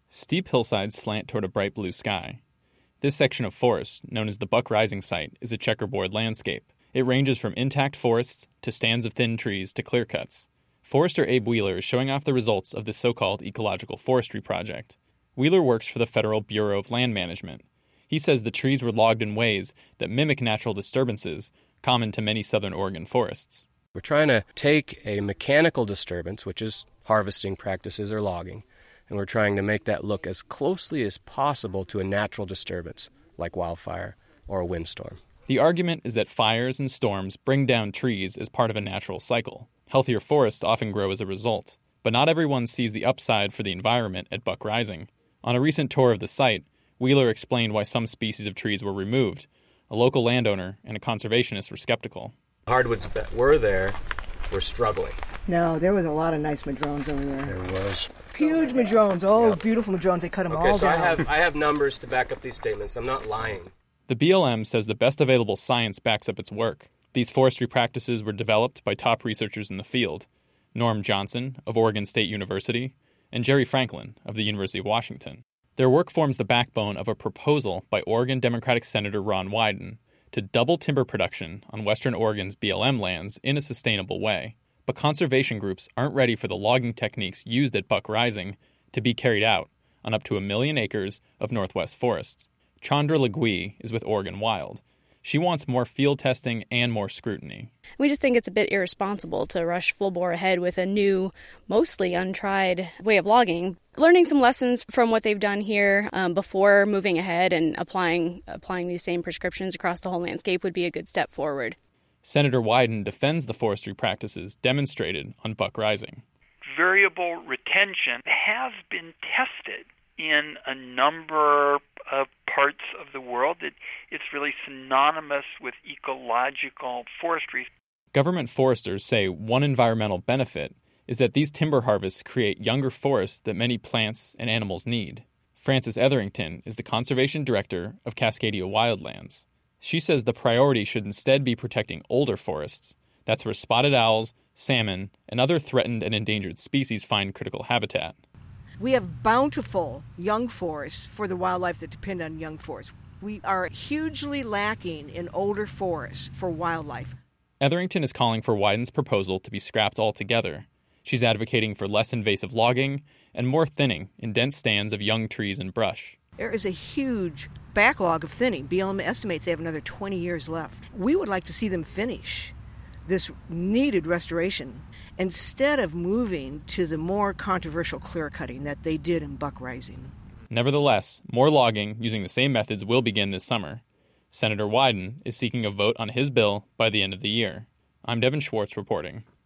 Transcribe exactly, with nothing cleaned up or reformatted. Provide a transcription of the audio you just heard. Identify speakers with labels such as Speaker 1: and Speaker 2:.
Speaker 1: Steep hillsides slant toward a bright blue sky. This section of forest, known as the Buck Rising Site, is a checkerboard landscape. It ranges from intact forests to stands of thin trees to clear cuts. Forester Abe Wheeler is showing off the results of this so-called ecological forestry project. Wheeler works for the Federal Bureau of Land Management. He says the trees were logged in ways that mimic natural disturbances common to many southern Oregon forests.
Speaker 2: We're trying to take a mechanical disturbance, which is harvesting practices or logging, and we're trying to make that look as closely as possible to a natural disturbance, like wildfire or a windstorm.
Speaker 1: The argument is that fires and storms bring down trees as part of a natural cycle. Healthier forests often grow as a result. But not everyone sees the upside for the environment at Buck Rising. On a recent tour of the site, Wheeler explained why some species of trees were removed. A local landowner and a conservationist were skeptical.
Speaker 2: Hardwoods that were there were struggling.
Speaker 3: No, there was a lot of nice madrones over there.
Speaker 2: There was.
Speaker 3: Huge madrones. Oh,
Speaker 2: Yep.
Speaker 3: Beautiful madrones. They cut them
Speaker 2: Okay,
Speaker 3: all
Speaker 2: so
Speaker 3: down.
Speaker 2: I have I have numbers to back up these statements. I'm not lying.
Speaker 1: The B L M says the best available science backs up its work. These forestry practices were developed by top researchers in the field, Norm Johnson of Oregon State University and Jerry Franklin of the University of Washington. Their work forms the backbone of a proposal by Oregon Democratic Senator Ron Wyden to double timber production on western Oregon's B L M lands in a sustainable way. But conservation groups aren't ready for the logging techniques used at Buck Rising to be carried out on up to a million acres of northwest forests. Chandra Legui is with Oregon Wild. She wants more field testing and more scrutiny.
Speaker 4: We just think it's a bit irresponsible to rush full bore ahead with a new, mostly untried way of logging. Learning some lessons from what they've done here um, before moving ahead and applying applying these same prescriptions across the whole landscape would be a good step forward.
Speaker 1: Senator Wyden defends the forestry practices demonstrated on Buck Rising.
Speaker 5: Variable retention has been tested in a number of parts of the world. It, it's really synonymous with ecological forestry.
Speaker 1: Government foresters say one environmental benefit is that these timber harvests create younger forests that many plants and animals need. Frances Etherington is the conservation director of Cascadia Wildlands. She says the priority should instead be protecting older forests. That's where spotted owls, salmon, and other threatened and endangered species find critical habitat.
Speaker 3: We have bountiful young forests for the wildlife that depend on young forests. We are hugely lacking in older forests for wildlife.
Speaker 1: Etherington is calling for Wyden's proposal to be scrapped altogether. She's advocating for less invasive logging and more thinning in dense stands of young trees and brush.
Speaker 3: There is a huge backlog of thinning. B L M estimates they have another twenty years left. We would like to see them finish this needed restoration instead of moving to the more controversial clear cutting that they did in Buck Rising.
Speaker 1: Nevertheless, more logging using the same methods will begin this summer. Senator Wyden is seeking a vote on his bill by the end of the year. I'm Devin Schwartz reporting.